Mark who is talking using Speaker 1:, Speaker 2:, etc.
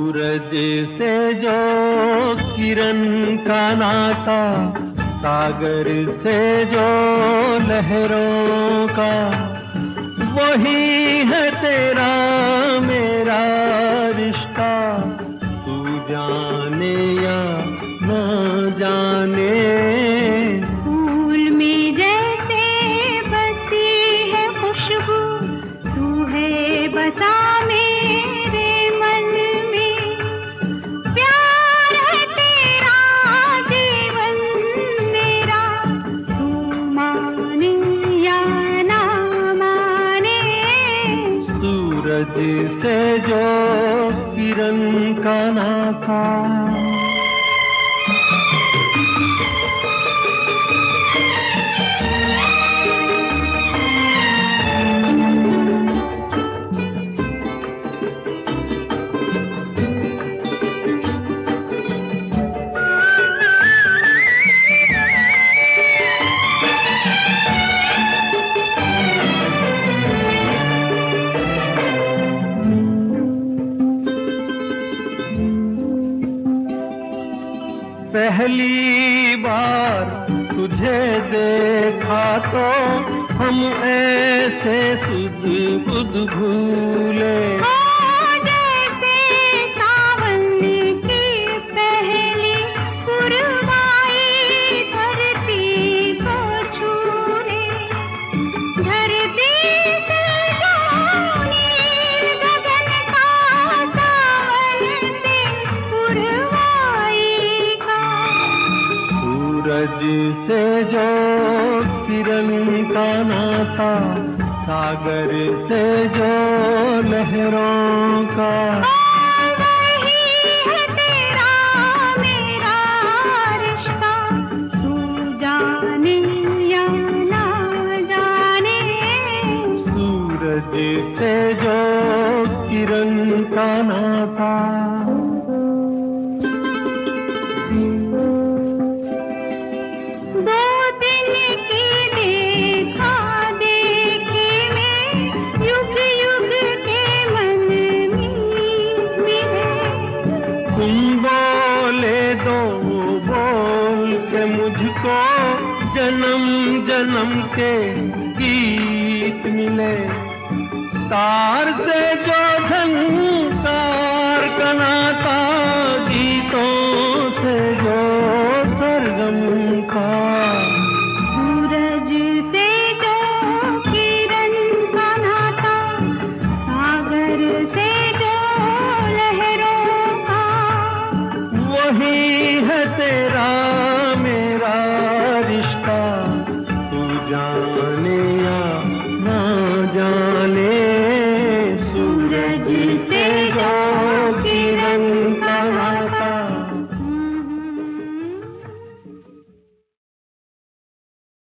Speaker 1: सूरज से जो किरण का नाता, सागर से जो लहरों का, वही है तेरा मेरा रिश्ता। तू जाने या न जाने,
Speaker 2: फूल में जैसे बसी है खुशबू, तू है बसा मेरे मन में। प्यार है तेरा जीवन मेरा, तू माने या ना माने।
Speaker 1: सूरज से जो किरण का नाता। पहली बार तुझे देखा तो हम ऐसे सुध बुध भूले।
Speaker 2: जैसे सावन की पहली पुरवाई धरती को छूने, धरती से जो नील गगन का सावन से पुरवाई का।
Speaker 1: सूरज से जो किरण का नाता, सागर से जो लहरों का,
Speaker 2: वही है तेरा मेरा रिश्ता। तू जाने या ना जाने,
Speaker 1: सूरज से जो किरण का नाता।
Speaker 2: दो दिन की देखा देखी में, युग युग के मन मिले।
Speaker 1: तुम बोले दो बोल के मुझको, जन्म जन्म के गीत मिले। तार से जो झंकार का नाता, गीतों से जो सरगम का।
Speaker 2: सूरज से जो किरण का नाता, सागर से जो लहरों का,
Speaker 1: वही है तेरा मेरा रिश्ता। तू जाने